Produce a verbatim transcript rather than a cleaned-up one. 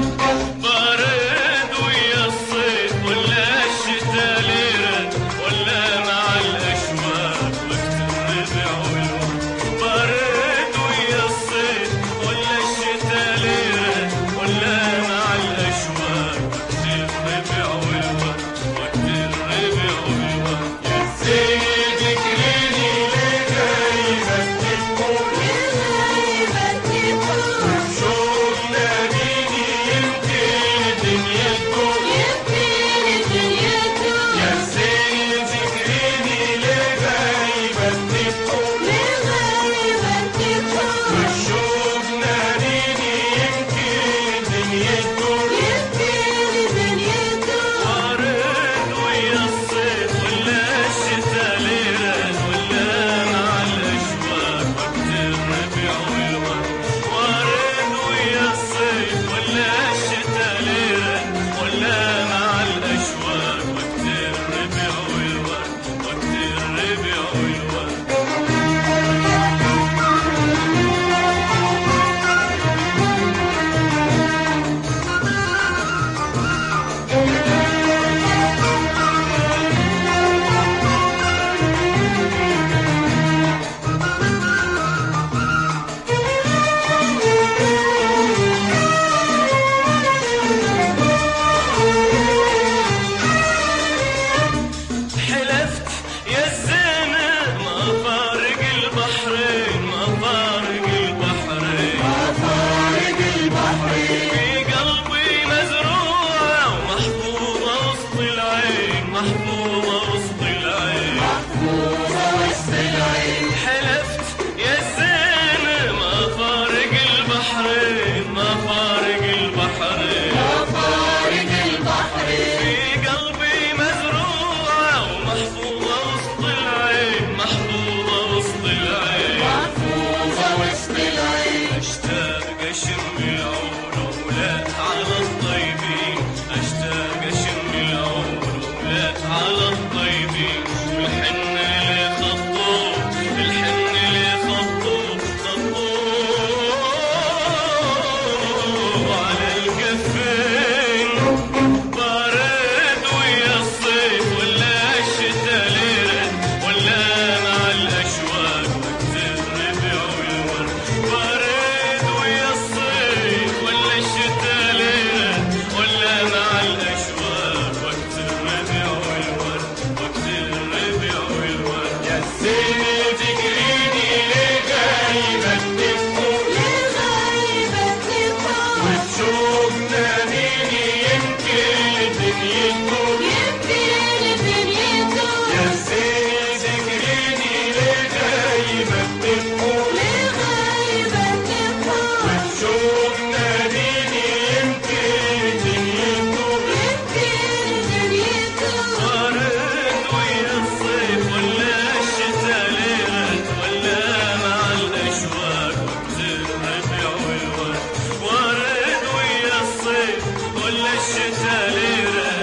بارد ويا الصيف ولا الشتا ليرة ولا مع الأشواق وقت الربيع والورد. بارد ويا الصيف ولا الشتا ليرة ولا مع الأشواق وقت الربيع والورد. وقت الربيع والورد. يا زين ذكريني ليه غايبة تفوت وبشوق ناديني يمكن الدنيا تكون. يا زين ذكريني ليه غايبة تفوت وبشوق ناديني يمكن الدنيا تكون. بارد ويا الصيف ولا الشتا ليرة ولا مع الأشواق وقت الربيع والورد. بارد ويا الصيف ولا الشتا ليرة ولا مع الأشواق وقت الربيع والورد. وقت الربيع والورد. حلفت يا الزينة ما فارق البحرين ما فارق البحرين. في قلبي مزروعة ومحفوظة وسط العين محفوظة وسط العين. حلفت يا الزينة ما فارق البحرين ما فارق البحرين. في قلبي مزروعة ومحفوظة وسط العين محفوظة وسط العين. أشتاق أشم العروبات على الطيبين أشتاق أشم العروبات على الطيبين. والحن اللي خطوه الحن اللي خطوه خطوه على الكفين. بارد ويا الصيف ولا الشتا ليرة ولا مع الأشواق وقت الربيع والورد. بارد ويا الصيف ولا الشتا ليرة ولا مع الأشواق وقت الربيع والورد. وقت الربيع والورد. يا زين ذكريني ليه غايبة تفوت وبشوق ناديني يمكن الدنيا تكون. يا زين ذكريني ليه غايبة تفوت وبشوق ناديني يمكن الدنيا تكون. بارد ويا الصيف ولا الشتا ليرة ولا مع الأشواق وقت الربيع والورد. بارد ويا الصيف ولا الشتا ليرة